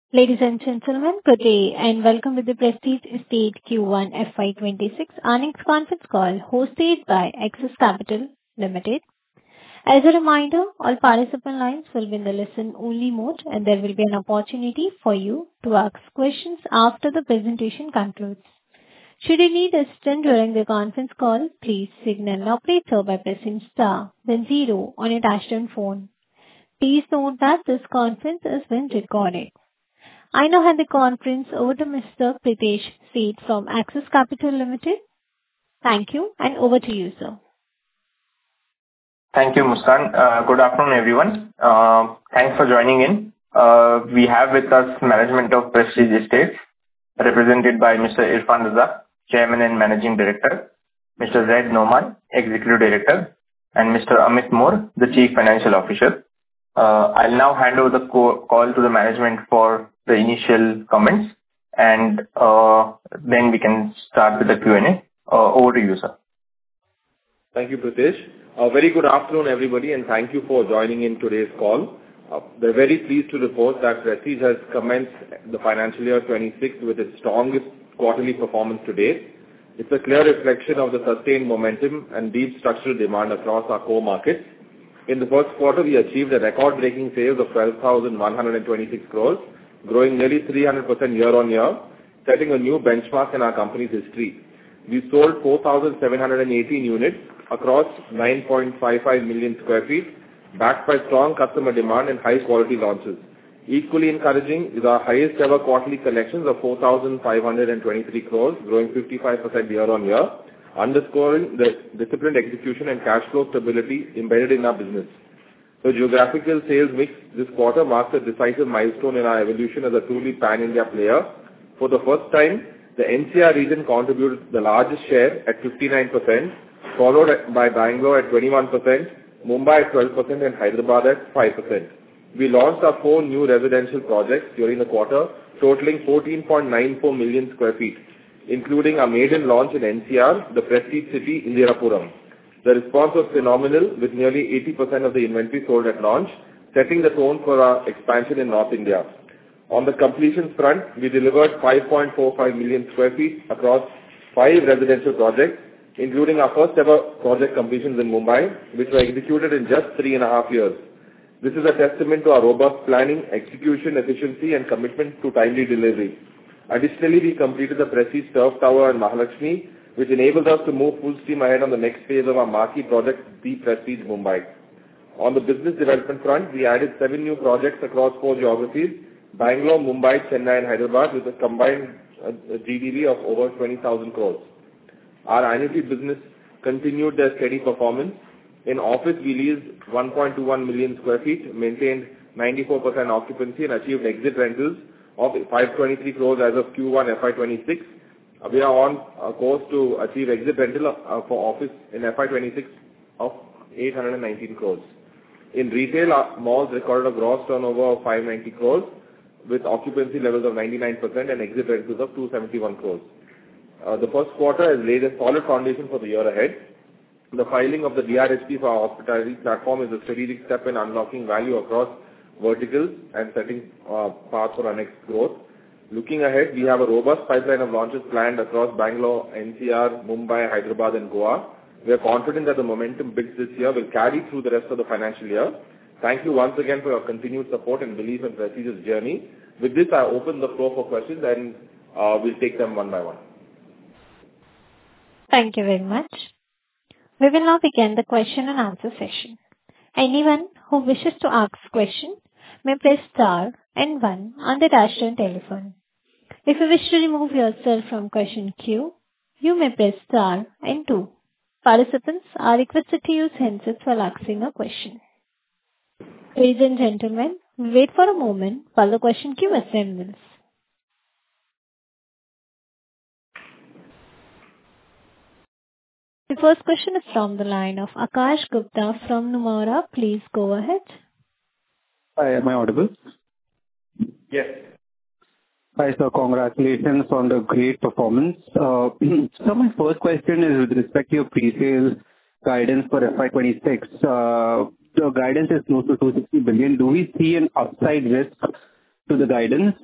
Ladies and gentlemen, good day, and welcome to the Prestige Estate Q1 FY 2026 earnings conference call hosted by Axis Capital Limited. As a reminder, all participant lines will be in the listen-only mode, and there will be an opportunity for you to ask questions after the presentation concludes. Should you need assistance during the conference call, please signal an operator by pressing star, then zero on your touchtone phone. Please note that this conference is being recorded. I now hand the conference over to Mr. Pritesh Sheth from Axis Capital Limited. Thank you, and over to you, sir. Thank you, Muskan. Good afternoon, everyone. Thanks for joining in. We have with us management of Prestige Estates, represented by Mr. Irfan Razack, Chairman and Managing Director, Mr. Zaid Noaman, Executive Director, and Mr. Amit Mor, the Chief Financial Officer. I'll now hand over the call to the management for the initial comments, and then we can start with the Q&A. Over to you, sir. Thank you, Pritesh. A very good afternoon, everybody, and thank you for joining in today's call. We're very pleased to report that Prestige has commenced the financial year 26 with its strongest quarterly performance to date. It's a clear reflection of the sustained momentum and deep structural demand across our core markets. In the first quarter, we achieved a record-breaking sales of 12,126 crores, growing nearly 300% year-on-year, setting a new benchmark in our company's history. We sold 4,718 units across 9.55 million square feet, backed by strong customer demand and high-quality launches. Equally encouraging is our highest-ever quarterly collections of 4,523 crores, growing 55% year-on-year, underscoring the disciplined execution and cash flow stability embedded in our business. The geographical sales mix this quarter marks a decisive milestone in our evolution as a truly pan-India player. For the first time, the NCR region contributed the largest share at 59%, followed by Bangalore at 21%, Mumbai at 12%, and Hyderabad at 5%. We launched our 4 new residential projects during the quarter, totaling 14.94 million square feet, including our maiden launch in NCR, the Prestige City, Indirapuram. The response was phenomenal, with nearly 80% of the inventory sold at launch, setting the tone for our expansion in North India. On the completions front, we delivered 5.45 million square feet across 5 residential projects, including our first-ever project completions in Mumbai, which were executed in just 3.5 years. This is a testament to our robust planning, execution, efficiency, and commitment to timely delivery. Additionally, we completed the Prestige Turf Tower in Mahalakshmi, which enables us to move full steam ahead on the next phase of our marquee project, The Prestige Mumbai. On the business development front, we added 7 new projects across 4 geographies: Bangalore, Mumbai, Chennai, and Hyderabad, with a combined GDV of over 20,000 crores. Our annuity business continued their steady performance. In office, we leased 1.21 million square feet, maintained 94% occupancy, and achieved exit rentals of 523 crores as of Q1 FY26. We are on course to achieve exit rental for office in FY26 of 819 crores. In retail, our malls recorded a gross turnover of 590 crores, with occupancy levels of 99% and exit rentals of 271 crores. The first quarter has laid a solid foundation for the year ahead. The filing of the DRHP for our hospitality platform is a strategic step in unlocking value across verticals and setting path for our next growth. Looking ahead, we have a robust pipeline of launches planned across Bangalore, NCR, Mumbai, Hyderabad, and Goa. We are confident that the momentum built this year will carry through the rest of the financial year. Thank you once again for your continued support and belief in Prestige's journey. With this, I open the floor for questions, and we'll take them one by one. Thank you very much. We will now begin the question and answer session. Anyone who wishes to ask a question may press star and 1 on the touchtone telephone. If you wish to remove yourself from question queue, you may press star and 2. Participants are requested to use handsets while asking a question. Ladies and gentlemen, wait for a moment while the question queue assembles. The first question is from the line of Akash Gupta from Nomura. Please go ahead. Hi, am I audible? Yes. Hi, sir. Congratulations on the great performance. So my first question is with respect to your pre-sales guidance for FY26. The guidance is close to 260 billion. Do we see an upside risk to the guidance.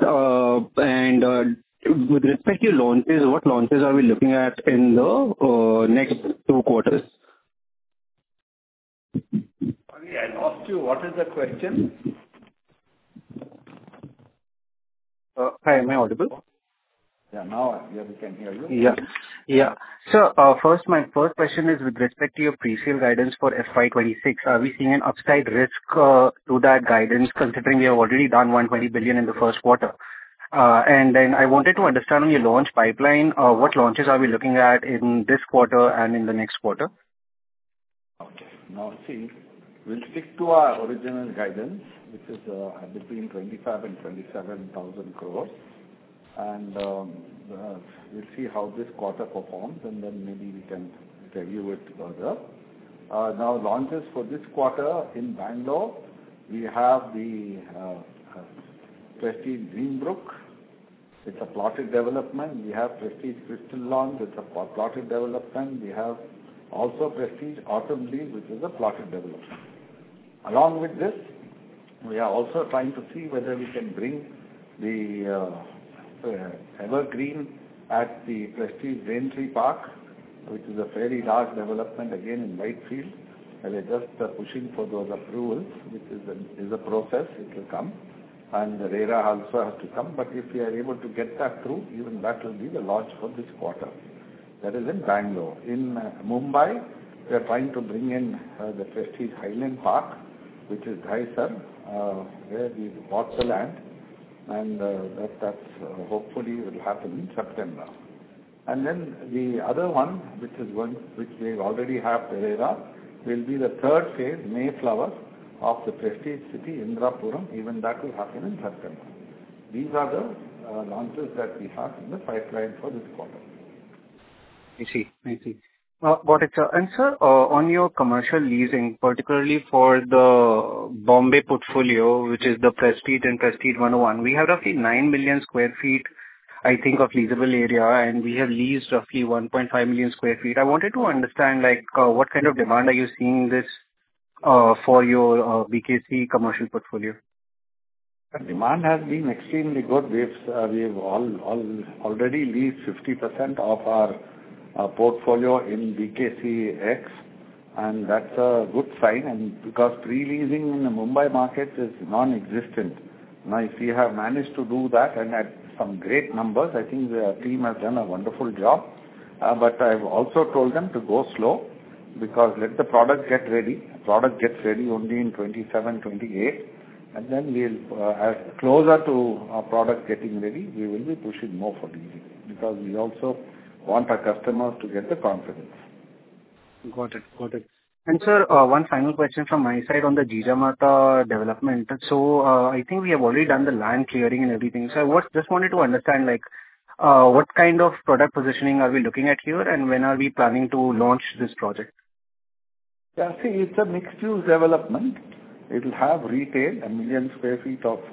With respect to your launches, what launches are we looking at in the next 2 quarters? Sorry, I lost you. What is the question? Hi, am I audible? Yeah, now we can hear you. Yeah. So, my first question is with respect to your pre-sale guidance for FY26. Are we seeing an upside risk to that guidance, considering we have already done 120 billion in the first quarter? And then I wanted to understand on your launch pipeline, what launches are we looking at in this quarter and in the next quarter? Okay. Now, see, we'll stick to our original guidance, which is between 25 and 27,000 crores. And we'll see how this quarter performs, and then maybe we can review it further. Now, launches for this quarter in Bangalore, we have the Prestige Greenbrook. It's a plotted development. We have Prestige Crystal Launch. It's a plotted development. We have also Prestige Autumn Leaf, which is a plotted development. Along with this, we are also trying to see whether we can bring the Evergreen at the Prestige Raintree Park, which is a fairly large development again in Whitefield. And we're just pushing for those approvals, which is a process. It will come. And the RERA also has to come. But if we are able to get that through, even that will be the launch for this quarter. That is in Bangalore. In Mumbai, we are trying to bring in the Prestige Highland Park, which is Dahisar, where we bought the land. And that's hopefully will happen in September. And then the other one, which we already have the RERA, will be the third phase, Mayflower, of the Prestige City, Indrapuram. Even that will happen in September. These are the launches that we have in the pipeline for this quarter. I see. Got it, sir. And sir, on your commercial leasing, particularly for the Bombay portfolio, which is the Prestige and Prestige 101, we have roughly 9 million square feet, I think, of leasable area, and we have leased roughly 1.5 million square feet. I wanted to understand, what kind of demand are you seeing this for your BKC commercial portfolio? The demand has been extremely good. We've already leased 50% of our portfolio in BKC X, and that's a good sign. And because pre-leasing in the Mumbai market is non-existent, now if we have managed to do that and at some great numbers, I think the team has done a wonderful job. But I've also told them to go slow, because let the product get ready. The product gets ready only in 27, 28, and then we'll, as closer to our product getting ready, we will be pushing more for leasing, because we also want our customers to get the confidence. Got it. And sir, one final question from my side on the Jijamata development. So I think we have already done the land clearing and everything. So I just wanted to understand, what kind of product positioning are we looking at here, and when are we planning to launch this project? Yeah, see, it's a mixed-use development. It will have retail, 1 million square feet of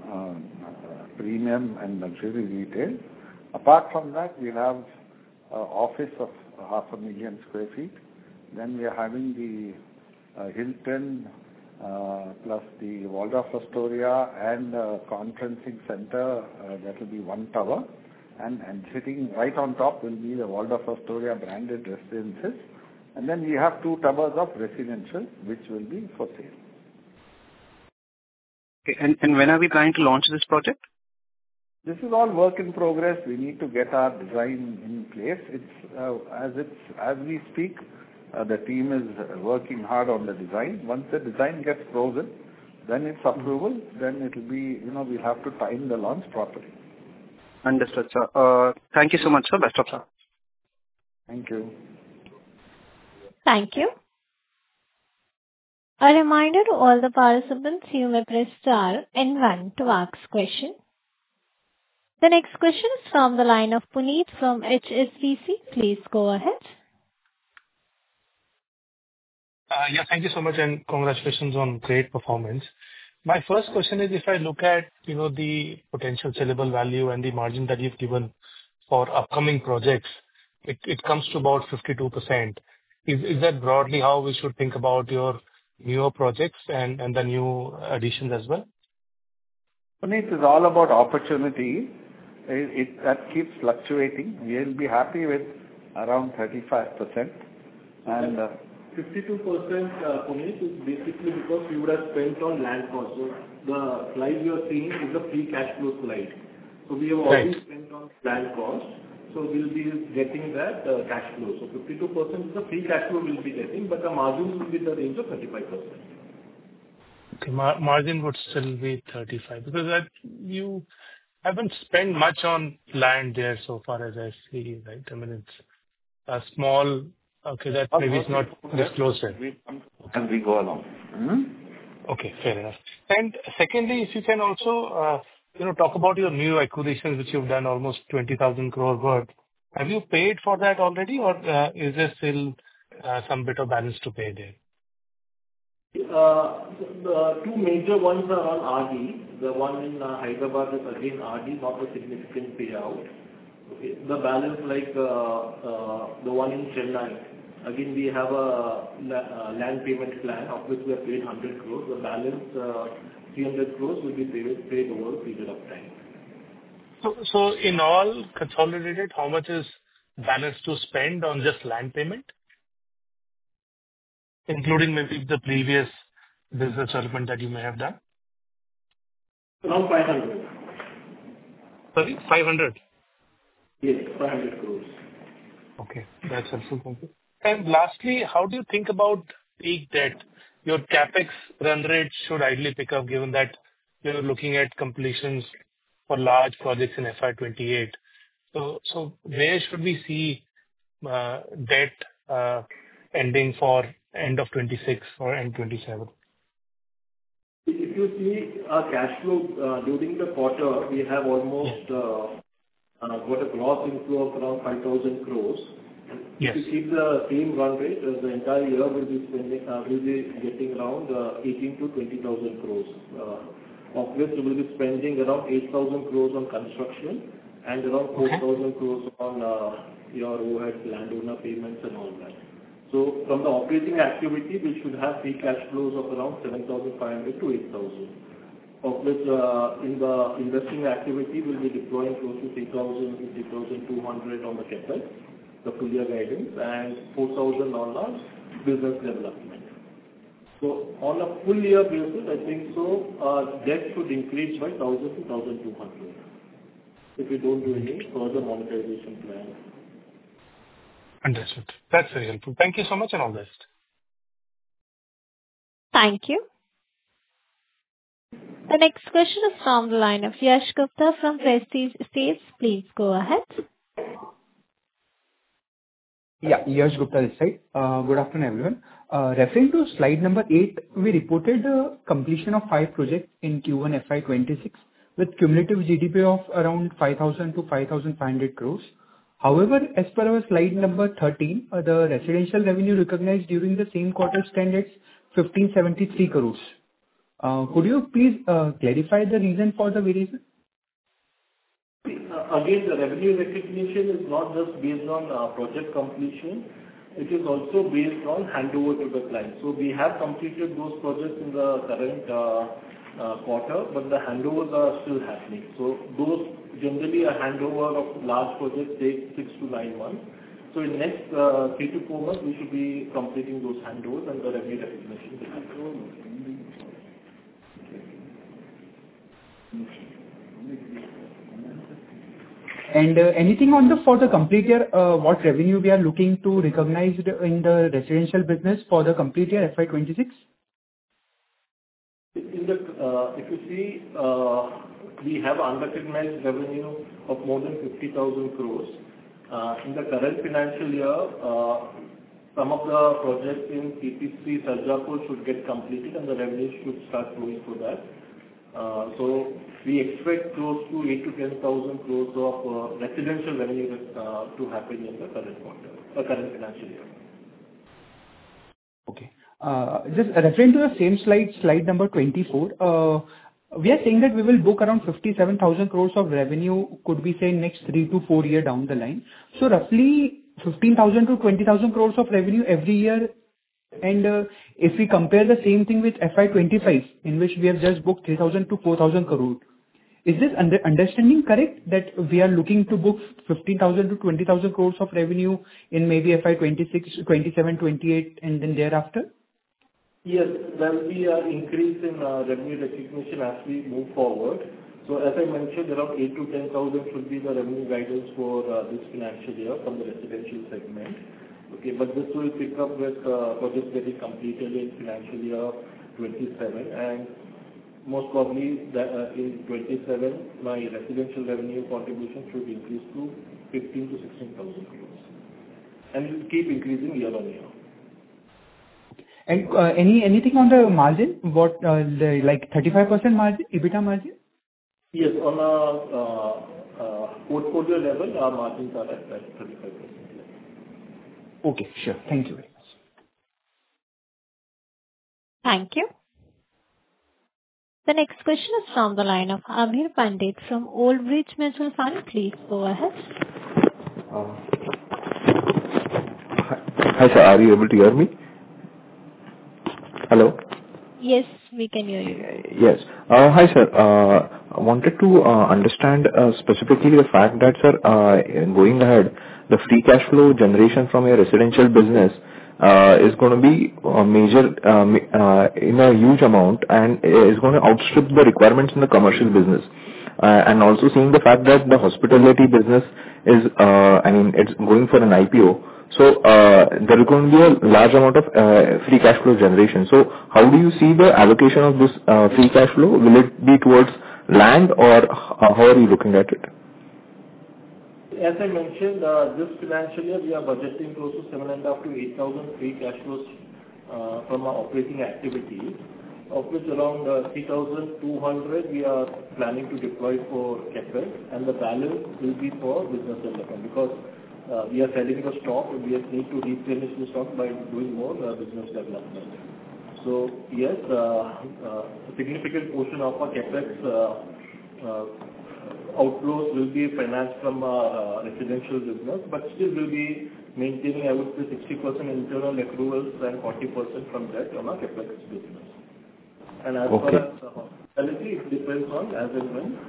premium and luxury retail. Apart from that, we'll have office of 500,000 square feet. Then we are having the Hilton plus the Waldorf Astoria and conferencing center. That will be one tower. And sitting right on top will be the Waldorf Astoria branded residences. And then we have 2 towers of residential, which will be for sale. Okay. And when are we planning to launch this project? This is all work in progress. We need to get our design in place. As we speak, the team is working hard on the design. Once the design gets frozen, then it's approval. Then it will be, we'll have to time the launch properly. Understood, sir. Thank you so much, sir. Best of luck. Thank you. Thank you. A reminder to all the participants, you may press star and 1 to ask question. The next question is from the line of Puneet from HSBC. Please go ahead. Yeah, thank you so much, and congratulations on great performance. My first question is, if I look at the potential sellable value and the margin that you've given for upcoming projects, it comes to about 52%. Is that broadly how we should think about your newer projects and the new additions as well? Puneet, it's all about opportunity. That keeps fluctuating. We'll be happy with around 35%. And 52%, Puneet, is basically because we would have spent on land cost. So the slide you are seeing is a free cash flow slide. So we have already spent on land cost. So we'll be getting that cash flow. So 52% is the free cash flow we'll be getting, but the margins will be in the range of 35%. Okay, margin would still be 35 because you haven't spent much on land there so far as I see, right? I mean, it's a small, okay, that maybe is not disclosed yet. As we go along. Okay, fair enough. And secondly, if you can also, talk about your new acquisitions, which you've done almost 20,000 crore worth. Have you paid for that already, or is there still some bit of balance to pay there? The two major ones are on RD. The one in Hyderabad is again RD, not a significant payout. Okay. The balance, like the one in Chennai, again we have a land payment plan of which we have paid 100 crores. The balance 300 crores will be paid over a period of time. So in all consolidated, how much is balance to spend on just land payment? Including maybe the previous business development that you may have done? Around 500. Sorry, 500? Yes, 500 crores. Okay, that's helpful. Thank you. And lastly, how do you think about peak debt? Your CapEx run rate should ideally pick up given that you're looking at completions for large projects in FY28. So where should we see debt ending for end of 26 or end 27? If you see our cash flow during the quarter, we have almost got a gross inflow of around 5,000 crores. Yes. If you keep the same run rate, the entire year will be getting around 18 to 20,000 crores. Of which we will be spending around 8,000 crores on construction and around 4,000 crores on your overhead, landowner payments and all that. So from the operating activity, we should have free cash flows of around 7,500 to 8,000. Of which in the investing activity, we'll be deploying close to 3,000 to 3,200 on the CapEx, the full year guidance, and 4,000 on our business development. So on a full year basis, I think so, debt should increase by 1,000 to 1,200 if we don't do any further monetization plan. Understood. That's very helpful. Thank you so much and all the best. Thank you. The next question is from the line of Yash Gupta from Prestige Estates. Please go ahead. Yeah, Yash Gupta this side. Good afternoon, everyone. Referring to slide number 8, we reported the completion of 5 projects in Q1 FY26 with cumulative GDP of around 5,000 to 5,500 crores. However, as per our slide number 13, the residential revenue recognized during the same quarter stands at 1,573 crores. Could you please clarify the reason for the variation? Again, the revenue recognition is not just based on project completion. It is also based on handover to the client. So we have completed those projects in the current quarter, but the handovers are still happening. So those generally a handover of large projects takes 6 to 9 months. So in next 3 to 4 months, we should be completing those handovers and the revenue recognition will happen. And anything on for the complete year, what revenue we are looking to recognize in the residential business for the complete year FY26? If you see, we have unrecognized revenue of more than 50,000 crores. In the current financial year, some of the projects in TPC Sarjapur should get completed and the revenue should start flowing for that. So we expect close to 8 to 10,000 crores of residential revenue to happen in the current financial year. Okay. Just referring to the same slide number 24, we are saying that we will book around 57,000 crores of revenue, could be say next 3 to 4 years down the line. So roughly 15,000 to 20,000 crores of revenue every year. And if we compare the same thing with FY25, in which we have just booked 3,000 to 4,000 crores. Is this understanding correct that we are looking to book 15,000 to 20,000 crores of revenue in maybe FY 26, 27, 28, and then thereafter? Yes, there will be an increase in revenue recognition as we move forward. So as I mentioned, around 8 to 10,000 should be the revenue guidance for this financial year from the residential segment. Okay, but this will pick up with projects getting completed in financial year 27, and most probably in 27, my residential revenue contribution should increase to 15 to 16,000 crores, and it will keep increasing year on year. And anything on the margin? What like 35% margin, EBITDA margin? Yes, on a portfolio level, our margins are at 35% level. Okay, sure. Thank you very much. Thank you. The next question is from the line of Abhir Pandit from Old Bridge Mutual Fund. Please go ahead. Hi, sir. Are you able to hear me? Hello? Yes, we can hear you. Yes. Hi, sir. I wanted to understand specifically the fact that, sir, going ahead, the free cash flow generation from your residential business is going to be major in a huge amount and is going to outstrip the requirements in the commercial business. And also seeing the fact that the hospitality business is, it's going for an IPO. So there is going to be a large amount of free cash flow generation. So how do you see the allocation of this free cash flow? Will it be towards land, or how are you looking at it? As I mentioned, this financial year we are budgeting close to 7,500 to 8,000 free cash flows from our operating activities, of which around 3,200 we are planning to deploy for CapEx, and the balance will be for business development, because we are selling the stock and we need to replenish the stock by doing more business development. So yes, a significant portion of our CapEx outflows will be financed from residential business, but still will be maintaining, I would say, 60% internal accruals and 40% from debt on our CapEx business. And as far as hospitality, it depends on as and when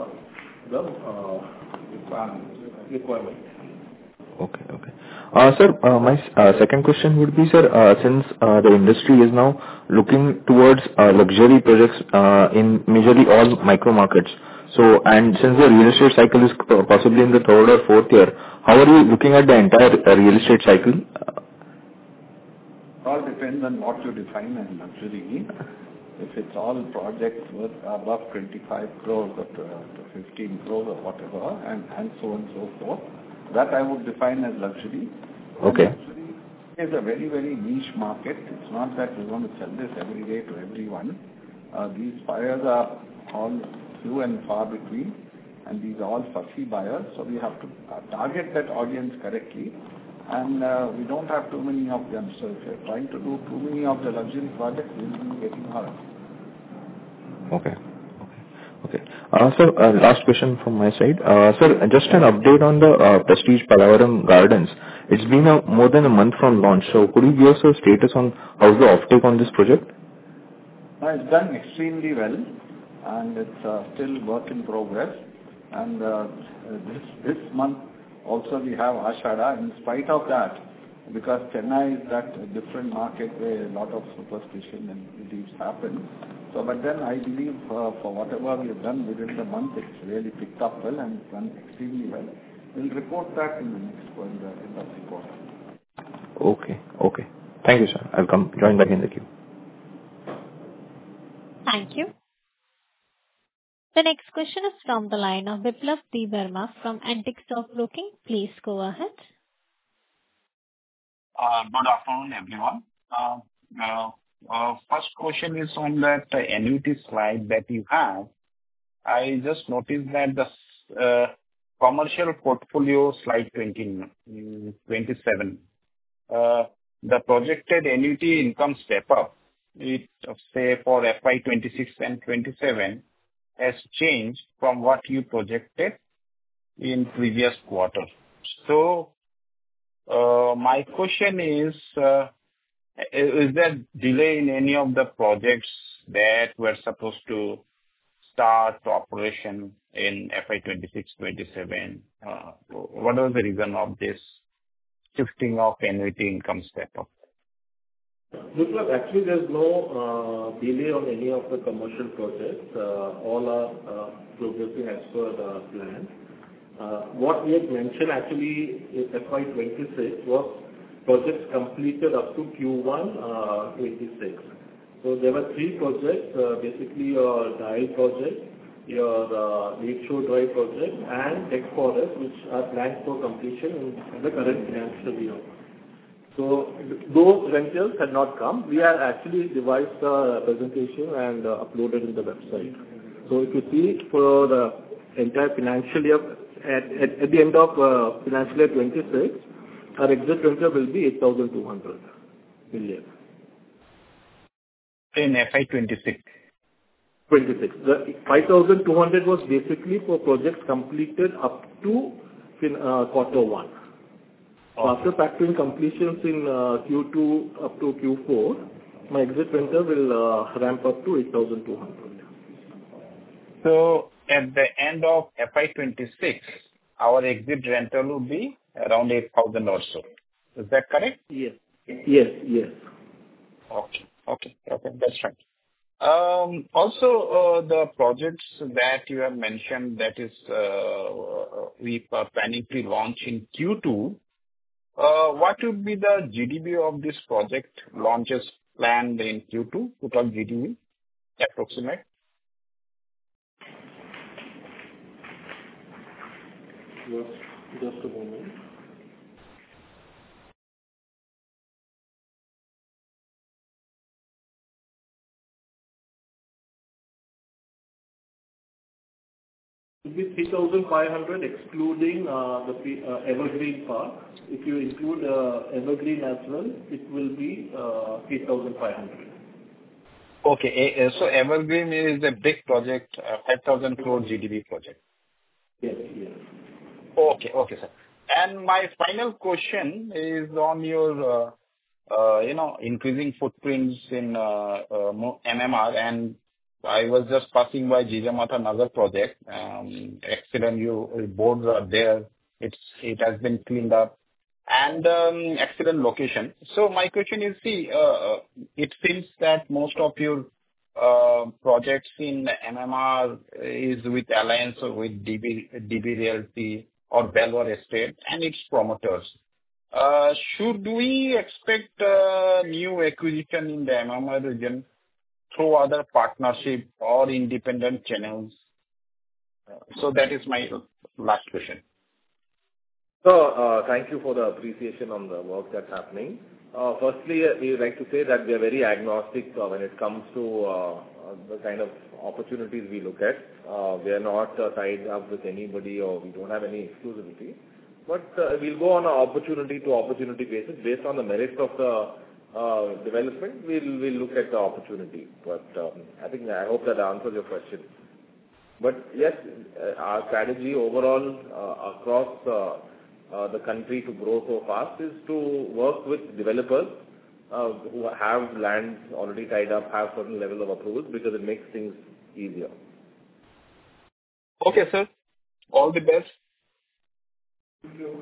the requirement. Okay. Sir, my second question would be, sir, since the industry is now looking towards luxury projects in majorly all micro markets, so and since the real estate cycle is possibly in the third or fourth year, how are you looking at the entire real estate cycle? All depends on what you define as luxury. If it's all projects worth above 25 crores or to 15 crores or whatever, and so on and so forth, that I would define as luxury. Okay. Luxury is a very, very niche market. It's not that we're going to sell this every day to everyone. These buyers are all few and far between, and these are all fussy buyers. So we have to target that audience correctly, and we don't have too many of them. So if you're trying to do too many of the luxury projects, we'll be getting hurt. Okay. Sir, last question from my side. Sir, just an update on the Prestige Pallavaram Gardens. It's been more than a month from launch, so could you give us a status on how's the offtake on this project? It's done extremely well, and it's still work in progress. And this month also we have Ashada. In spite of that, because Chennai is that different market where a lot of superstition and beliefs happen. So, but then I believe for whatever we have done within the month, it's really picked up well and done extremely well. We'll report that in the next one, the end of the quarter. Okay. Thank you, sir. I'll come join back in the queue. Thank you. The next question is from the line of Biplav D. Verma from Antique Stock Broking. Please go ahead. Good afternoon, everyone. First question is on that annuity slide that you have. I just noticed that the commercial portfolio slide 27, the projected annuity income step up, it say for FY 26 and 27 has changed from what you projected in previous quarter. So my question is there delay in any of the projects that were supposed to start operation in FY 26-27? What was the reason of this shifting of annuity income step up? Biplab, actually, there's no delay on any of the commercial projects. All are progressing as per the plan. What we had mentioned actually in FY 26 was projects completed up to Q1 26. So there were three projects, basically your DIAL project, your Lakeshore Drive project, and Tech Forest, which are planned for completion in the current financial year. So those rentals had not come. We have actually devised a presentation and uploaded in the website. So if you see for the entire financial year, at the end of financial year 26, our exit rental will be 8,200 million. In FY 26? 26. The 5,200 was basically for projects completed up to quarter one. So after factoring completions in Q2 up to Q4, my exit rental will ramp up to 8,200. So at the end of FY 26, our exit rental will be around 8,000 or so. Is that correct? Yes. Okay, that's right. Also, the projects that you have mentioned, that is, we are planning to launch in Q2. What would be the GDV of this project launches planned in Q2? Total GDV approximate? Just a moment. It will be 3,500 excluding the Evergreen Park. If you include Evergreen as well, it will be 8,500. Okay, so Evergreen is a big project, 5,000 crore GDV project. Yes. Okay, sir. And my final question is on your, increasing footprints in MMR, and I was just passing by Jijamata Nagar project. Excellent, your boards are there. It has been cleaned up, and excellent location. So my question is, it seems that most of your projects in MMR is with Alliance or with DB Realty or Belvoir Estate and its promoters. Should we expect new acquisition in the MMR region through other partnership or independent channels? So that is my last question. So, thank you for the appreciation on the work that's happening. Firstly, we would like to say that we are very agnostic when it comes to the kind of opportunities we look at. We are not tied up with anybody, or we don't have any exclusivity. But we'll go on an opportunity to opportunity basis based on the merits of the development. We'll look at the opportunity. But I hope that answers your question. But yes, our strategy overall across the country to grow so fast is to work with developers who have land already tied up, have certain level of approvals, because it makes things easier. Okay, sir. All the best. Thank you.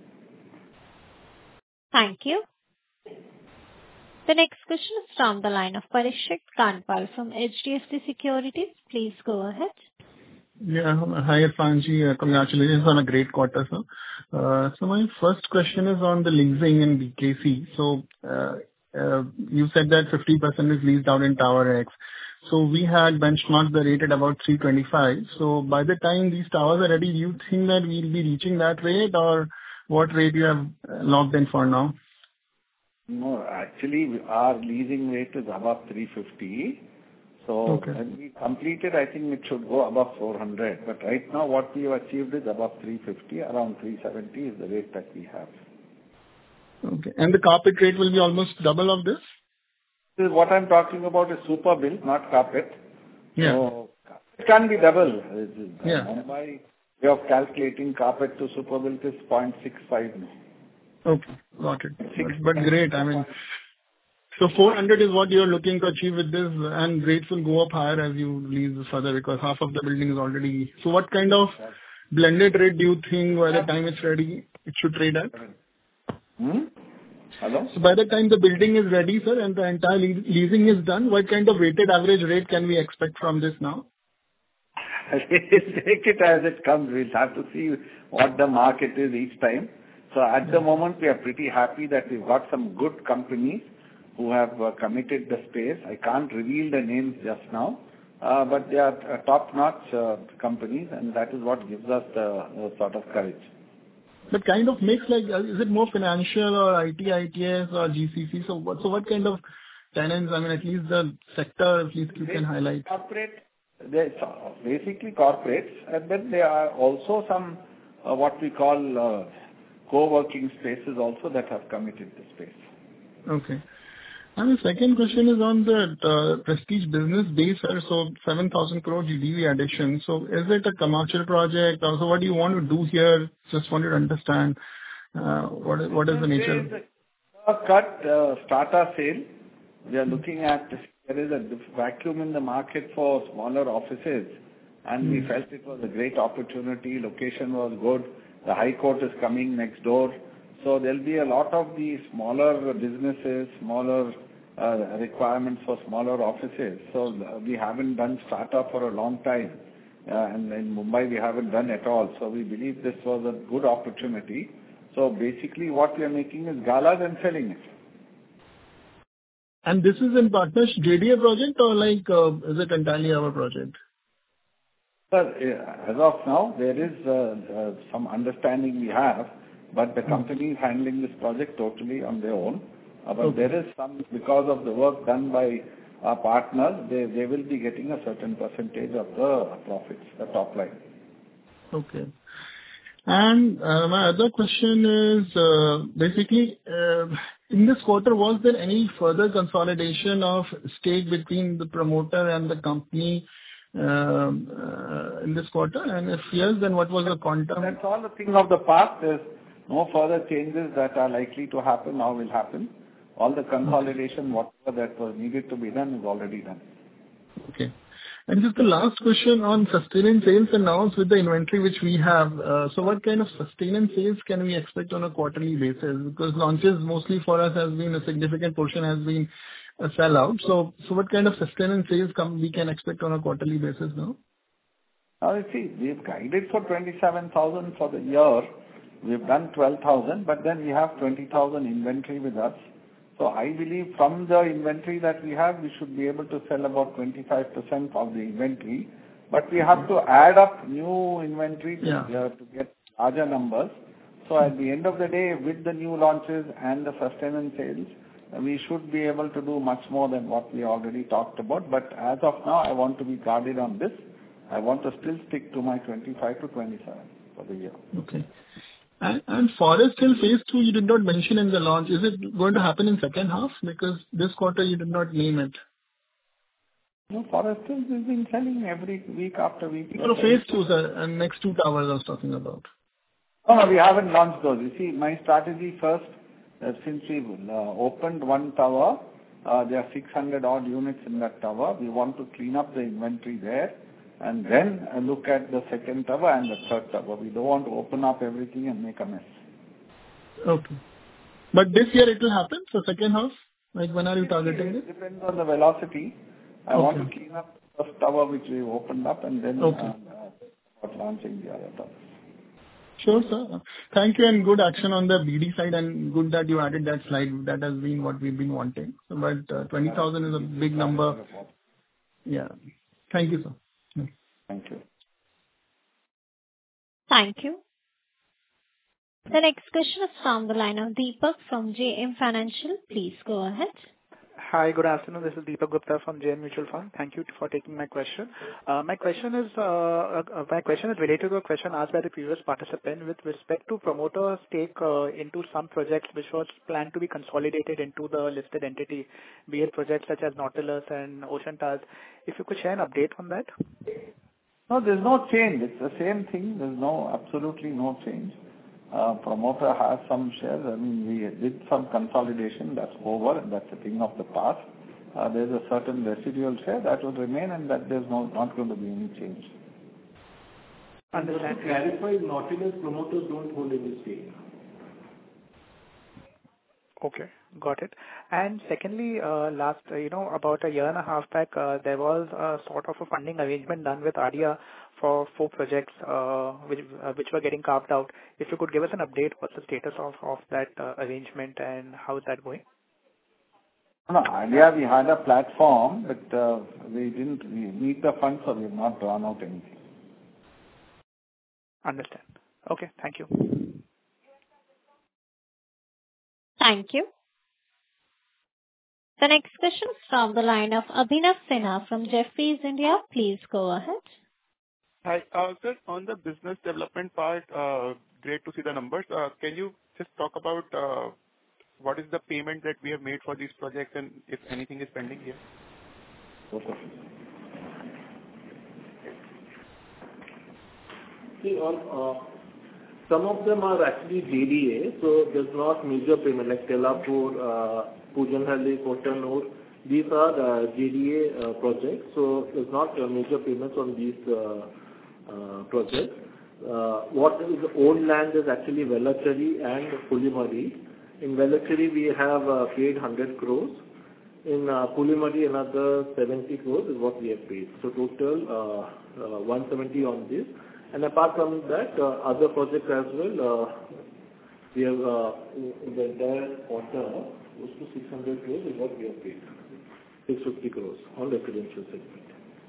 Thank you. The next question is from the line of Parikshit Kandpal from HDFC Securities. Please go ahead. Yeah. Hi, Irfanji. Congratulations on a great quarter, sir. So my first question is on the leasing in BKC. So you said that 50% is leased out in Tower X. So we had benchmarked the rate at about 325. So by the time these towers are ready, do you think that we'll be reaching that rate, or what rate you have locked in for now? No, actually, our leasing rate is above 350. So when we complete it, I think it should go above 400. But right now, what we have achieved is above 350. Around 370 is the rate that we have. Okay. And the carpet rate will be almost double of this? What I'm talking about is super bill, not carpet. Yeah. So it can be double. Yeah. Mumbai way of calculating carpet to super bill is 0.65 now. Okay, got it. But great. I mean, So 400 is what you're looking to achieve with this, and rates will go up higher as you lease further because half of the building is already. So what kind of blended rate do you think by the time it's ready, it should trade at? Hello? So by the time the building is ready, sir, and the entire leasing is done, what kind of weighted average rate can we expect from this now? Take it as it comes. We'll have to see what the market is each time. So at the moment, we are pretty happy that we've got some good companies who have committed the space. I can't reveal the names just now, but they are top-notch companies, and that is what gives us the sort of courage. But kind of mix, like, is it more financial or IT, ITS or GCC? So what kind of tenants, I mean, at least the sector, at least you can highlight. Corporate, they're basically corporates, and then there are also some what we call co-working spaces also that have committed the space. Okay. And the second question is on the Prestige business base, sir. So 7,000 crore GDV addition. So is it a commercial project? Also, what do you want to do here? Just wanted to understand what is the nature. There is a cut strata sale. We are looking at, there is a vacuum in the market for smaller offices, and we felt it was a great opportunity. Location was good. The High Court is coming next door. So there'll be a lot of the smaller businesses, smaller requirements for smaller offices. So we haven't done strata for a long time. And in Mumbai, we haven't done at all. So we believe this was a good opportunity. So basically what we are making is galas and selling it. And this is in partnership JDA project or like is it entirely our project? Sir, as of now, there is some understanding we have, but the company is handling this project totally on their own. But there is some, because of the work done by our partners, they will be getting a certain percentage of the profits, the top line. Okay. And my other question is, basically, in this quarter, was there any further consolidation of stake between the promoter and the company in this quarter? And if yes, then what was the quantum? That's all a thing of the past. There's no further changes that are likely to happen or will happen. All the consolidation, whatever that was needed to be done, is already done. Okay. And just the last question on sustenance sales announced with the inventory which we have. So what kind of sustenance sales can we expect on a quarterly basis? Because launches mostly for us has been a significant portion has been a sellout. So what kind of sustenance sales we can expect on a quarterly basis now? Now, see, we've guided for 27,000 for the year. We've done 12,000, but then we have 20,000 inventory with us. So I believe from the inventory that we have, we should be able to sell about 25% of the inventory. But we have to add up new inventory to get larger numbers. So at the end of the day, with the new launches and the sustenance sales, we should be able to do much more than what we already talked about. But as of now, I want to be guarded on this. I want to still stick to my 25 to 27 for the year. Okay. And Forest Hill Phase 2, you did not mention in the launch. Is it going to happen in second half? Because this quarter you did not name it. No, Forest Hill has been selling every week after week. No, Phase 2, sir, and next 2 towers I was talking about. No, we haven't launched those. You see, my strategy first, since we opened one tower, there are 600 odd units in that tower. We want to clean up the inventory there and then look at the second tower and the third tower. We don't want to open up everything and make a mess. Okay. But this year it will happen, so second half? Like when are you targeting it? It depends on the velocity. I want to clean up the first tower which we opened up and then start launching the other towers. Sure, sir. Thank you, and good action on the BD side, and good that you added that slide. That has been what we've been wanting. So, but 20,000 is a big number. Yeah. Thank you, sir. Thank you. Thank you. The next question is from the line of Deepak from JM Financial. Please go ahead. Hi, good afternoon. This is Deepak Gupta from JM Mutual Fund. Thank you for taking my question. My question is related to a question asked by the previous participant with respect to promoter stake into some projects which was planned to be consolidated into the listed entity, be it projects such as Nautilus and Ocean Towers. If you could share an update on that. No, there's no change. It's the same thing. There's absolutely no change. Promoter has some shares. I mean, we did some consolidation. That's over, and that's a thing of the past. There's a certain residual share that will remain, and that there's not going to be any change. Understand. To clarify, Nautilus promoters don't hold any stake. Okay, got it. And secondly, last, about a year and a half back, there was a sort of a funding arrangement done with ADIA for 4 projects, which were getting carved out. If you could give us an update, what's the status of that arrangement and how is that going? No, ADIA, we had a platform, but we need the funds, so we have not drawn out anything. Understand. Okay, thank you. Thank you. The next question is from the line of Abhinav Sinha from Jefferies India. Please go ahead. Hi. Sir, on the business development part, great to see the numbers. Can you just talk about what is the payment that we have made for these projects and if anything is pending here? Okay. See, some of them are actually JDA, so there's not major payment like Tellapur, Pujanhalli, Kotanur. These are JDA projects, so there's not major payments on these projects. What is owned land is actually Velachery and Pulimari. In Velachery, we have paid 100 crores. In Pulimari, another 70 crores is what we have paid. So total 170 on this. And apart from that, other projects as well, we have in the entire quarter, close to 600 crores is what we have paid. 650 crores on residential segment.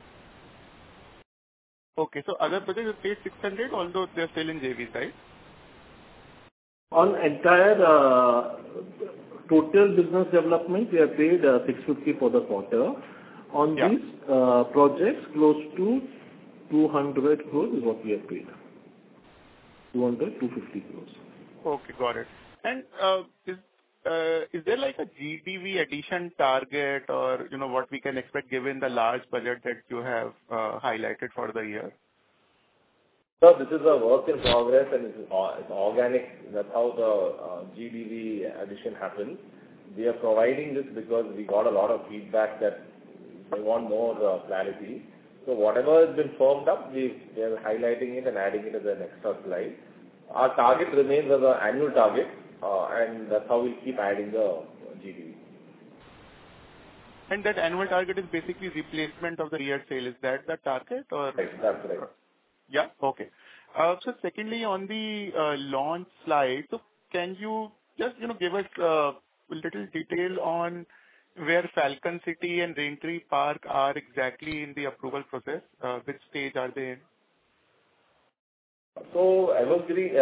Okay, so other projects have paid 600, although they're still in JVs, right? On entire total business development, we have paid 650 for the quarter. On these projects, close to 200 crores is what we have paid. 250 crores. Okay, got it. And is there like a GDV addition target or, what we can expect given the large budget that you have highlighted for the year? So this is a work in progress and it's organic. That's how the GDV addition happens. We are providing this because we got a lot of feedback that they want more clarity. So whatever has been firmed up, we are highlighting it and adding it as an extra slide. Our target remains as an annual target, and that's how we'll keep adding the GDV. And that annual target is basically replacement of the year sale. Is that the target? Or? Right, that's right. Yeah, okay. So secondly, on the launch slide, so can you just give us a little detail on where Falcon City and Raintree Park are exactly in the approval process? Which stage are they in? So Evergreen,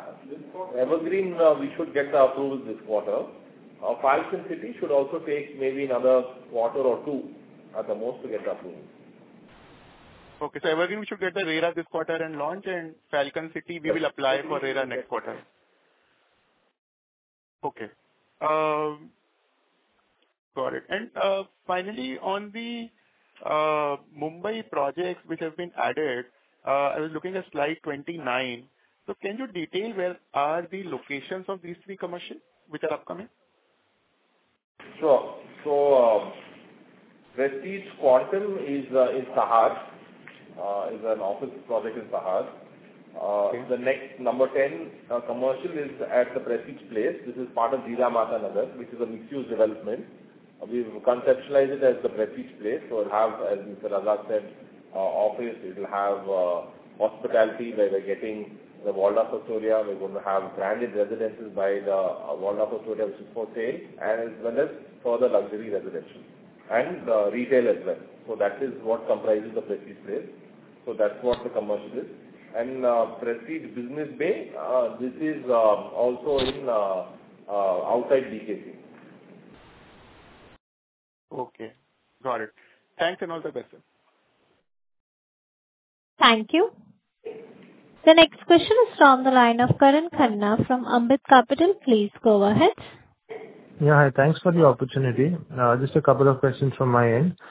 we should get the approval this quarter. Falcon City should also take maybe another quarter or two at the most to get the approval. Okay, so Evergreen we should get the RERA this quarter and launch, and Falcon City we will apply for RERA next quarter. Okay. Got it. And finally, on the Mumbai projects which have been added, I was looking at slide 29. So can you detail where are the locations of these 3 commercial which are upcoming? Sure. So Prestige Quantum is in Sahar. Is an office project in Sahar. The next number 10 commercial is at the Prestige Place. This is part of Jira Mata Nagar, which is a mixed-use development. We've conceptualized it as the Prestige Place. So it'll have, as Mr. Razak said, office. It'll have hospitality where we're getting the Waldorf Astoria. We're going to have branded residences by the Waldorf Astoria, which is for sale, and as well as further luxury residential and retail as well. So that is what comprises the Prestige Place. So that's what the commercial is. And Prestige Business Bay, this is also in outside BKC. Okay, got it. Thanks and all the best, sir. Thank you. The next question is from the line of Karan Khanna from Ambit Capital. Please go ahead. Yeah, hi. Thanks for the opportunity. Just a couple of questions from my end.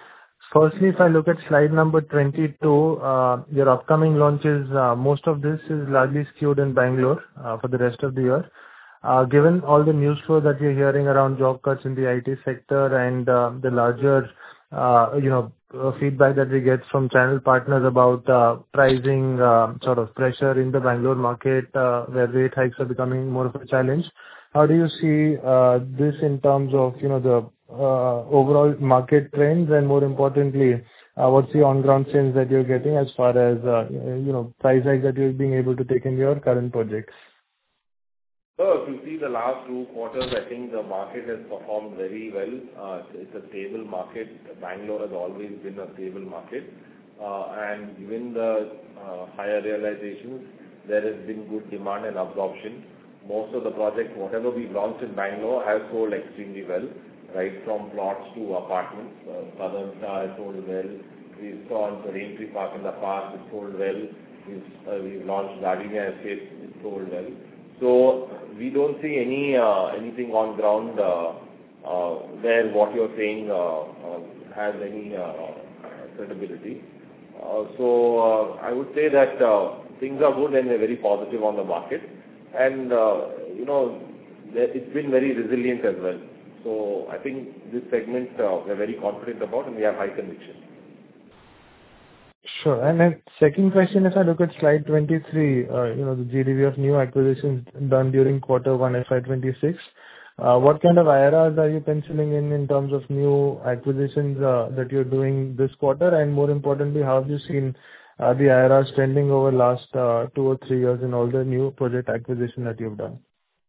Firstly, if I look at slide number 22, your upcoming launches, most of this is largely skewed in Bangalore for the rest of the year. Given all the news flow that we're hearing around job cuts in the IT sector and the larger feedback that we get from channel partners about pricing sort of pressure in the Bangalore market, where rate hikes are becoming more of a challenge, how do you see this in terms of the overall market trends, and more importantly, what's the on-ground sense that you're getting as far as price hikes that you're being able to take in your current projects? So if you see the last 2 quarters, I think the market has performed very well. It's a stable market. Bangalore has always been a stable market. And given the higher realizations, there has been good demand and absorption. Most of the projects, whatever we've launched in Bangalore, has sold extremely well, right from plots to apartments. Southern Star has sold well. We've launched the Raintree Park in the past, it sold well. We've launched Gardenia Estates, it sold well. So we don't see anything on ground where what you're saying has any credibility. So I would say that things are good and they're very positive on the market. And, it's been very resilient as well. So I think this segment we're very confident about and we have high conviction. Sure. And then second question, if I look at slide 23, the GDV of new acquisitions done during quarter 1 FY26, what kind of IRRs are you penciling in terms of new acquisitions that you're doing this quarter? And more importantly, how have you seen the IRRs trending over last 2 or 3 years in all the new project acquisition that you've done?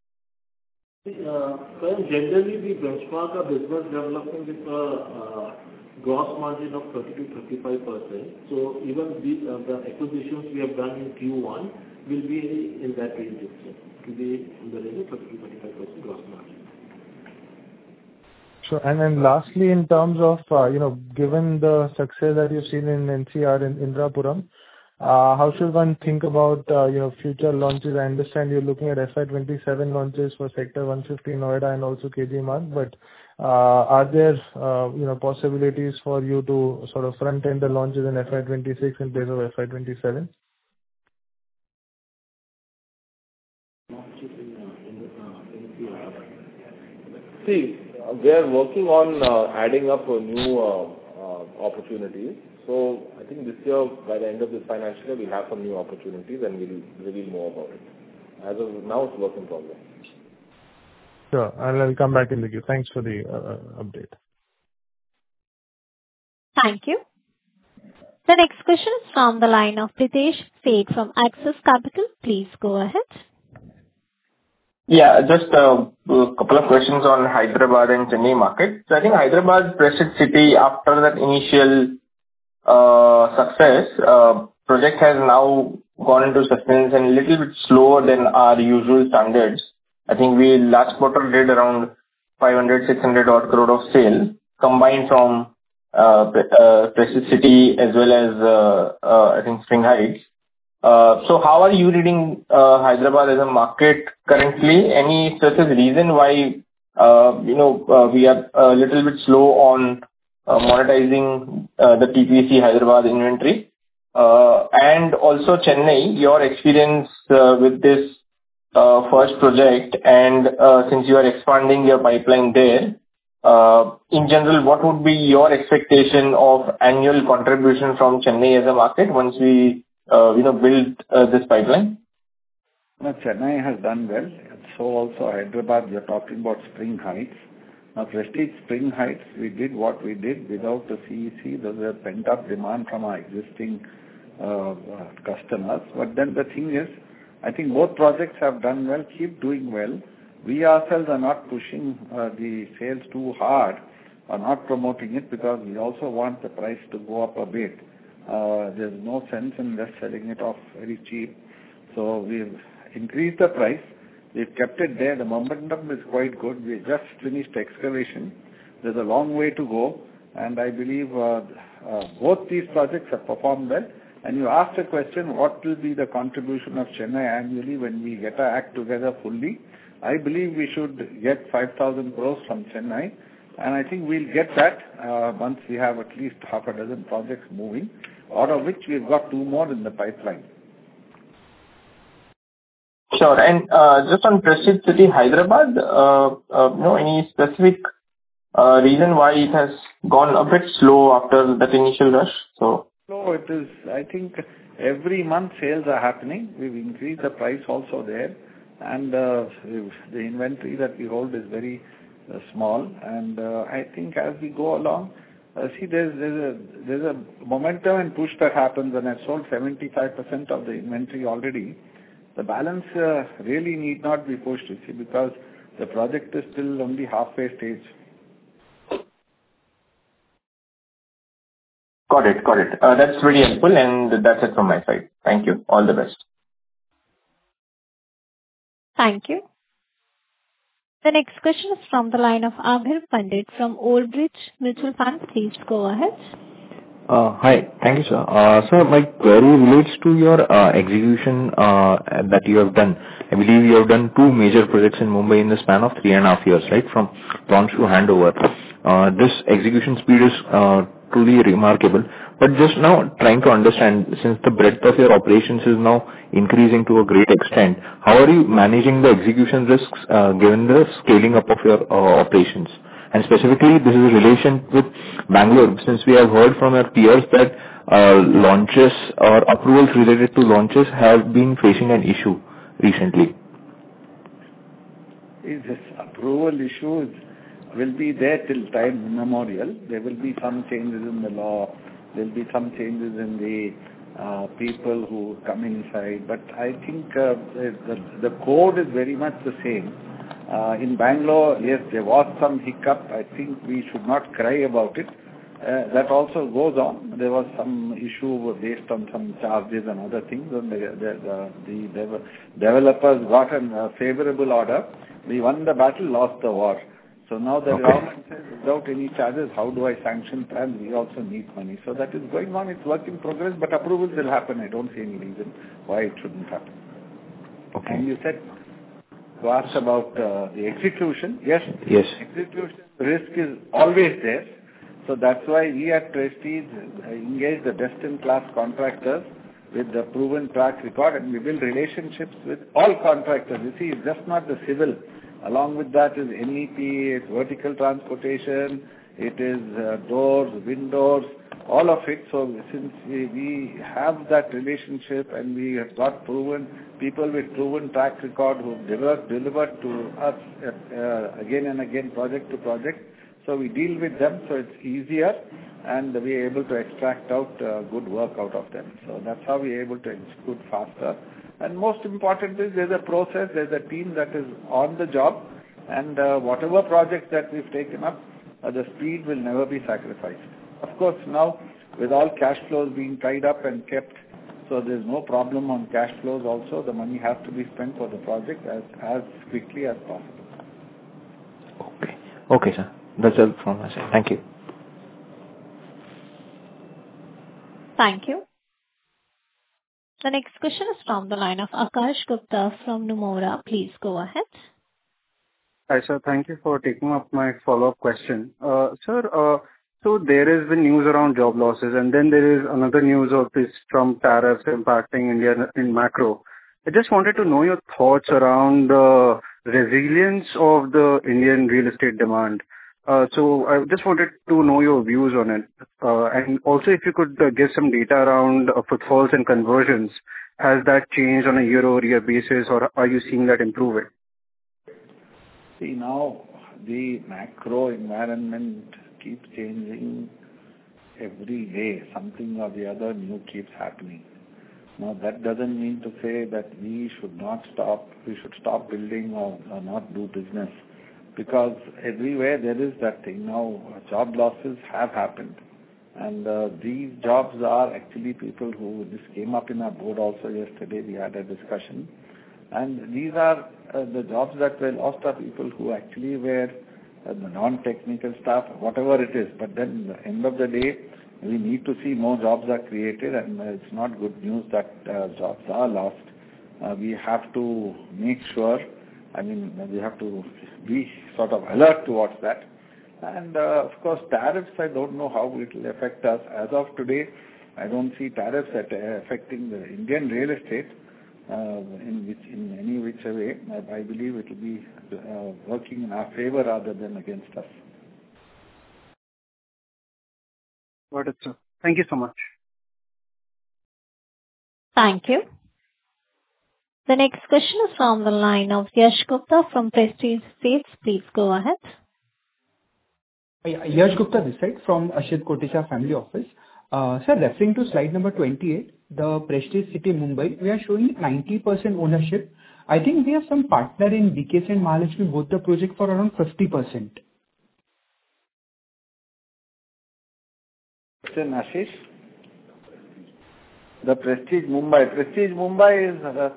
Generally, we benchmark our business development with a gross margin of 30 to 35%. So even the acquisitions we have done in Q1 will be in that range itself, to be in the range of 30 to 35% gross margin. Sure. And then lastly, in terms of, given the success that you've seen in NCR and Indirapuram, how should one think about, future launches? I understand you're looking at FY27 launches for Sector 150 Noida and also KG Marg, but are there, possibilities for you to sort of front-end the launches in FY26 in place of FY27? See, we are working on adding up new opportunities. So I think this year, by the end of this financial year, we'll have some new opportunities and we'll reveal more about it. As of now, it's work in progress. Sure. I'll come back in the queue. Thanks for the update. Thank you. The next question is from the line of Pritesh Sheth from Axis Capital. Please go ahead. Yeah, just a couple of questions on Hyderabad and Chennai market. So I think Hyderabad, Prestige City, after that initial success, project has now gone into suspense and a little bit slower than our usual standards. I think we last quarter did around 500-600 odd crore of sale combined from Prestige City as well as I think Spring Heights. So how are you reading Hyderabad as a market currently? Any specific reason why we are a little bit slow on monetizing the TPC Hyderabad inventory? And also Chennai, your experience with this first project, and since you are expanding your pipeline there, in general, what would be your expectation of annual contribution from Chennai as a market once we build this pipeline? Now, Chennai has done well. So also Hyderabad, we are talking about Spring Heights. Now, Prestige Spring Heights, we did what we did without the CEC. There was a pent-up demand from our existing customers. But then the thing is, I think both projects have done well, keep doing well. We ourselves are not pushing the sales too hard or not promoting it because we also want the price to go up a bit. There's no sense in just selling it off very cheap. So we've increased the price. We've kept it there. The momentum is quite good. We just finished excavation. There's a long way to go. And I believe both these projects have performed well. And you asked a question, what will be the contribution of Chennai annually when we get our act together fully? I believe we should get 5,000 crores from Chennai. And I think we'll get that once we have at least half a dozen projects moving, out of which we've got 2 more in the pipeline. Sure. And just on Prestige City, Hyderabad, any specific reason why it has gone a bit slow after that initial rush? So it is, I think every month sales are happening. We've increased the price also there. And the inventory that we hold is very small. And I think as we go along, there's a momentum and push that happens, and I've sold 75% of the inventory already. The balance really need not be pushed, because the project is still only halfway stage. Got it. That's really helpful, and that's it from my side. Thank you. All the best. Thank you. The next question is from the line of Abhir Pandit from Old Bridge Mutual Fund. Please go ahead. Hi. Thank you, sir. Sir, my query relates to your execution that you have done. I believe you have done 2 major projects in Mumbai in the span of 3.5 years, right? From launch to handover. This execution speed is truly remarkable. But just now trying to understand, since the breadth of your operations is now increasing to a great extent, how are you managing the execution risks given the scaling up of your operations? And specifically, this is in relation with Bangalore, since we have heard from our peers that launches or approvals related to launches have been facing an issue recently. This approval issue will be there till time immemorial. There will be some changes in the law. There will be some changes in the people who come inside. But I think the code is very much the same. In Bangalore, yes, there was some hiccup. I think we should not cry about it. That also goes on. There was some issue based on some charges and other things, and the developers got a favorable order. We won the battle, lost the war. So now the government says, without any charges, how do I sanction plans? We also need money. So that is going on. It's work in progress, but approvals will happen. I don't see any reason why it shouldn't happen. Okay. And you asked about the execution. Yes. Execution risk is always there. So that's why we at Prestige engage the best-in-class contractors with the proven track record, and we build relationships with all contractors. You see, it's just not the civil. Along with that is MEP, it's vertical transportation, it is doors, windows, all of it. So since we have that relationship and we have got proven people with proven track record who delivered to us again and again, project to project, so we deal with them, so it's easier, and we are able to extract out good work out of them. So that's how we are able to execute faster. And most important is there's a process, there's a team that is on the job, and whatever projects that we've taken up, the speed will never be sacrificed. Of course, now with all cash flows being tied up and kept, so there's no problem on cash flows also. The money has to be spent for the project as quickly as possible. Okay, sir. That's all from my side. Thank you. Thank you. The next question is from the line of Akash Gupta from Nomura. Please go ahead. Hi, sir. Thank you for taking up my follow-up question. Sir, so there is the news around job losses, and then there is another news of this Trump tariffs impacting India in macro. I just wanted to know your thoughts around the resilience of the Indian real estate demand. So I just wanted to know your views on it. And also if you could give some data around footfalls and conversions. Has that changed on a year-over-year basis, or are you seeing that improving? See, now the macro environment keeps changing every day. Something or the other new keeps happening. Now that doesn't mean to say that we should stop building or not do business. Because everywhere there is that thing. Now, job losses have happened. And these jobs are actually people this came up in our board also yesterday, we had a discussion. And these are the jobs that were lost are people who actually were the non-technical staff, whatever it is. But then at the end of the day, we need to see more jobs are created, and it's not good news that jobs are lost. We have to make sure, we have to be sort of alert towards that. And of course, tariffs, I don't know how it will affect us. As of today, I don't see tariffs affecting the Indian real estate in any which way. I believe it will be working in our favor rather than against us. Got it, sir. Thank you so much. Thank you. The next question is from the line of Yash Gupta from Prestige Estates. Please go ahead. Yash Gupta this side from Ashit Kotecha Family Office. Sir, referring to slide number 28, the Prestige City Mumbai, we are showing 90% ownership. I think we have some partner in BKC and Mahalakshmi, both the project for around 50%. Question, Ashish? The Prestige Mumbai. Prestige Mumbai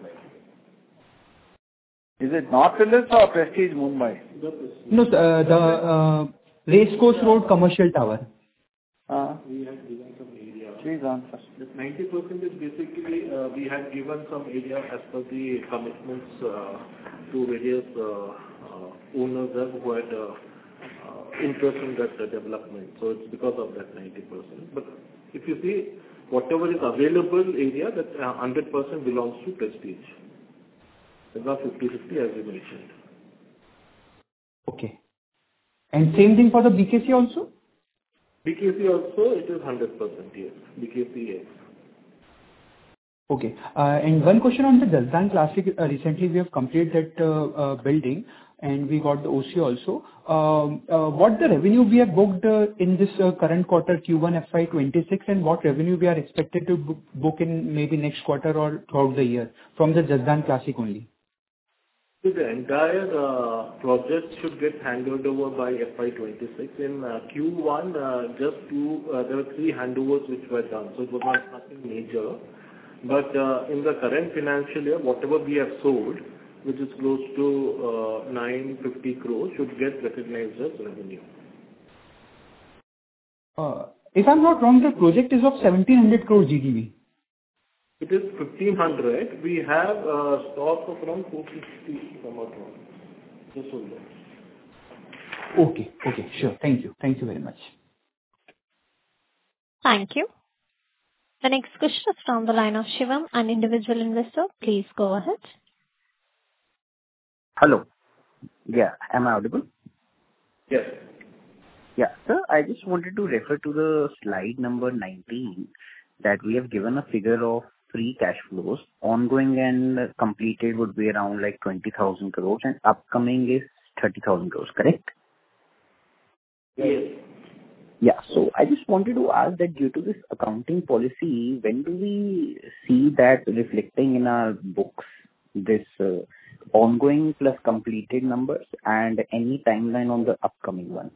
is it Nautilus or Prestige Mumbai? No, the Racecourse Road Commercial Tower. We have given some area. Please answer. The 90% is basically we have given some area as per the commitments to various owners who had interest in that development. So it's because of that 90%. But if you see, whatever is available area, that 100% belongs to Prestige. It's not 50-50 as you mentioned. Okay. And same thing for the BKC also? BKC also, it is 100%, yes. BKC, yes. Okay. And one question on the Jasdan Classic. Recently, we have completed that building and we got the OC also. What the revenue we have booked in this current quarter Q1 FY26 and what revenue we are expected to book in maybe next quarter or throughout the year from the Jasdan Classic only? So the entire project should get handed over by FY26. In Q1, there were 3 handovers which were done. So it was nothing major. But in the current financial year, whatever we have sold, which is close to 950 crores, should get recognized as revenue. If I'm not wrong, the project is of 1700 crore GDV. It is 1500. We have stock of around 450, if I'm not wrong. Just hold on. Okay, sure. Thank you. Thank you very much. Thank you. The next question is from the line of Shivam, an individual investor. Please go ahead. Hello. Yeah, am I audible? Yes. Yeah, sir, I just wanted to refer to the slide number 19 that we have given a figure of free cash flows. Ongoing and completed would be around like 20,000 crores and upcoming is 30,000 crores, correct? Yes. Yeah, so I just wanted to ask that due to this accounting policy, when do we see that reflecting in our books, this ongoing plus completed numbers and any timeline on the upcoming one?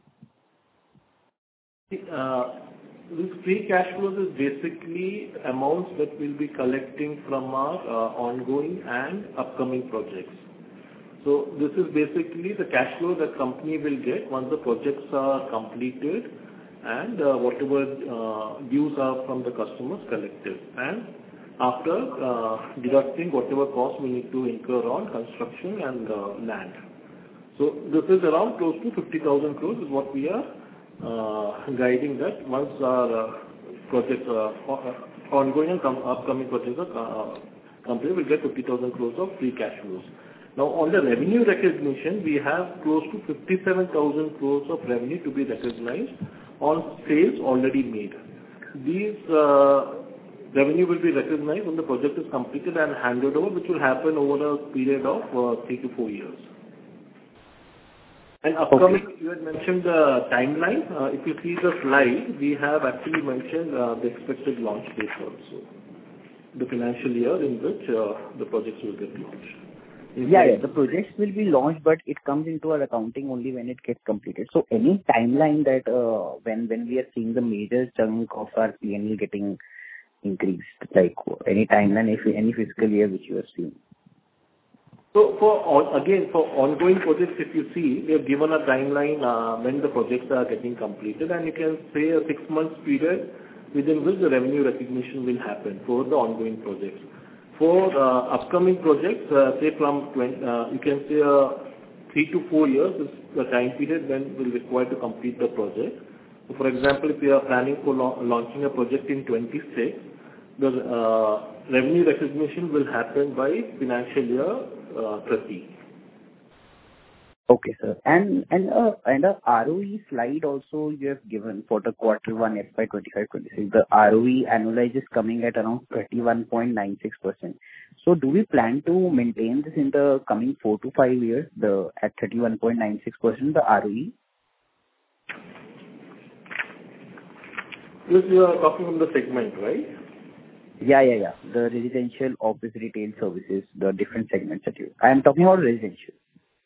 This free cash flows is basically amounts that we'll be collecting from our ongoing and upcoming projects. So this is basically the cash flow that company will get once the projects are completed and whatever dues are from the customers collected. And after deducting whatever cost we need to incur on construction and land. So this is around close to 50,000 crores is what we are guiding that once our projects ongoing and upcoming projects are complete, we'll get 50,000 crores of free cash flows. Now on the revenue recognition, we have close to 57,000 crores of revenue to be recognized on sales already made. These revenue will be recognized when the project is completed and handed over, which will happen over a period of 3 to 4 years. And upcoming, You had mentioned the timeline. If you see the slide, we have actually mentioned the expected launch date also. The financial year in which the projects will get launched. Yeah, the projects will be launched, but it comes into our accounting only when it gets completed. So any timeline that when we are seeing the major chunk of our P&L getting increased, like any timeline, any fiscal year which you are seeing? So for ongoing projects, if you see, we have given a timeline when the projects are getting completed, and you can say a 6 months period within which the revenue recognition will happen for the ongoing projects. For upcoming projects, say from you can say 3 to 4 years is the time period when we'll require to complete the project. So for example, if we are planning for launching a project in 26, the revenue recognition will happen by financial year 30. Okay, sir. And a ROE slide also you have given for the quarter one FY 25-26. The ROE annualized is coming at around 31.96%. So do we plan to maintain this in the coming 4 to 5 years, at 31.96%, the ROE? Yes, you are talking on the segment, right? Yeah. The residential, office, retail services, the different segments that I am talking about residential.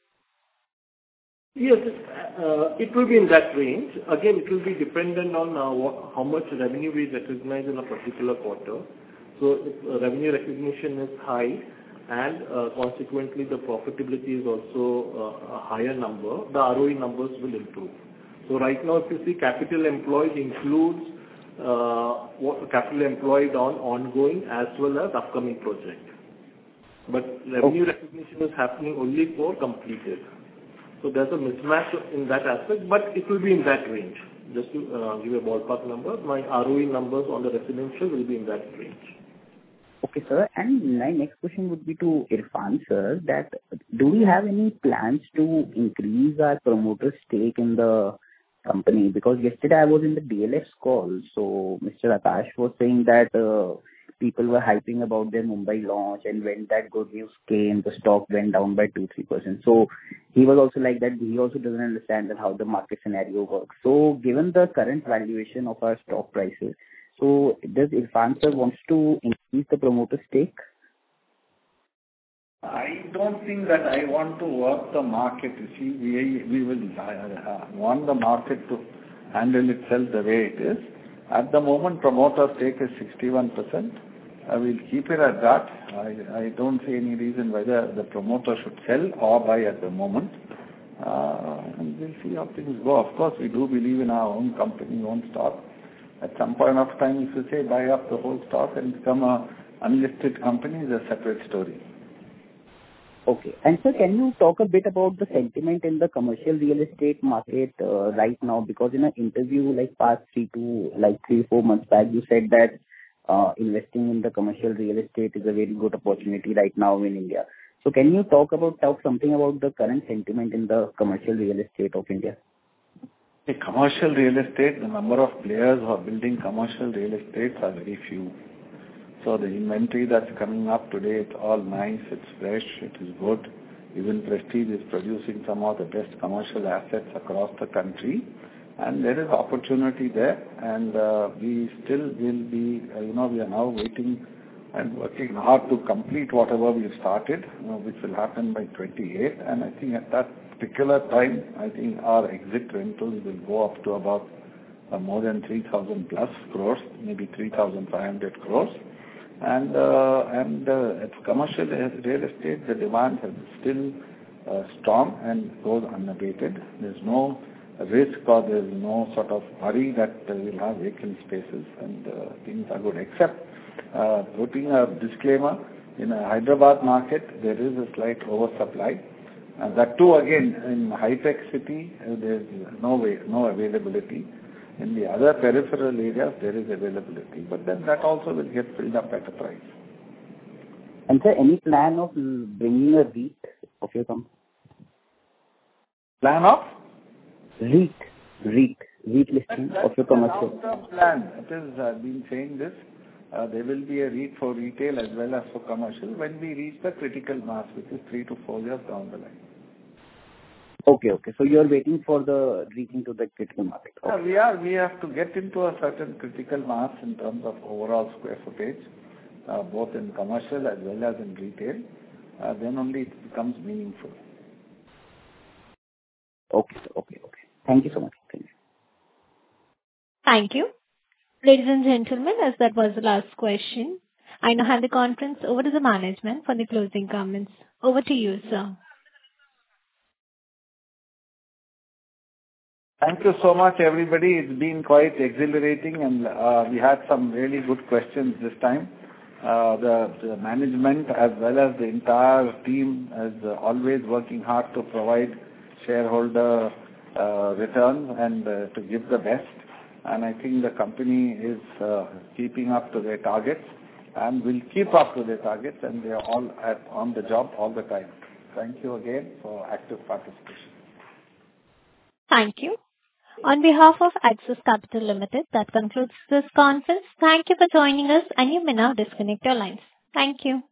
Yes, it will be in that range. Again, it will be dependent on how much revenue we recognize in a particular quarter. So if revenue recognition is high and consequently the profitability is also a higher number, the ROE numbers will improve. So right now, if you see, capital employed includes capital employed on ongoing as well as upcoming project. But revenue recognition is happening only for completed. So there's a mismatch in that aspect, but it will be in that range. Just to give a ballpark number, my ROE numbers on the residential will be in that range. Okay, sir. And my next question would be to Irfan, sir, that do we have any plans to increase our promoter stake in the company? Because yesterday I was in the DLF call, so Mr. Akash was saying that people were hyping about their Mumbai launch, and when that good news came, the stock went down by 2-3%. So he was also like that. He also doesn't understand that how the market scenario works. So given the current valuation of our stock prices, so does Irfan sir wants to increase the promoter stake? I don't think that I want to work the market. You see, we will want the market to handle itself the way it is. At the moment, promoter stake is 61%. I will keep it at that. I don't see any reason whether the promoter should sell or buy at the moment. And we'll see how things go. Of course, we do believe in our own company, own stock. At some point of time, if you say buy up the whole stock and become a unlisted company, is a separate story. Okay. And sir, can you talk a bit about the sentiment in the commercial real estate market right now? Because in an interview like past 3-4 months back, you said that investing in the commercial real estate is a very good opportunity right now in India. So can you talk something about the current sentiment in the commercial real estate of India? The commercial real estate, the number of players who are building commercial real estate are very few. So the inventory that's coming up today, it's all nice, it's fresh, it is good. Even Prestige is producing some of the best commercial assets across the country. And there is opportunity there. And we still will be, we are now waiting and working hard to complete whatever we've started, which will happen by 28. And I think at that particular time, I think our exit rentals will go up to about more than 3,000 plus crores, maybe 3,500 crores. And at commercial real estate, the demand is still strong and goes unabated. There's no risk or there's no sort of worry that we'll have vacant spaces, and things are good. Except putting a disclaimer, in a Hyderabad market, there is a slight oversupply. And that too, again, in high-tech city, there's no availability. In the other peripheral areas, there is availability. But then that also will get filled up at a price. And sir, any plan of bringing a REIT of your company? Plan of? REIT listing of your commercial. Long-term plan. It is, I've been saying this. There will be a REIT for retail as well as for commercial when we reach the critical mass, which is 3 to 4 years down the line. Okay. So you are waiting for the reaching to the critical market. Okay. We have to get into a certain critical mass in terms of overall square footage, both in commercial as well as in retail. Then only it becomes meaningful. Okay. Thank you so much. Thank you. Ladies and gentlemen, as that was the last question, I now hand the conference over to the management for the closing comments. Over to you, sir. Thank you so much, everybody. It's been quite exhilarating, and we had some really good questions this time. The management as well as the entire team is always working hard to provide shareholder returns and to give the best. And I think the company is keeping up to their targets and will keep up to their targets, and they are all on the job all the time. Thank you again for active participation. Thank you. On behalf of Axis Capital Limited, that concludes this conference. Thank you for joining us, and you may now disconnect your lines. Thank you.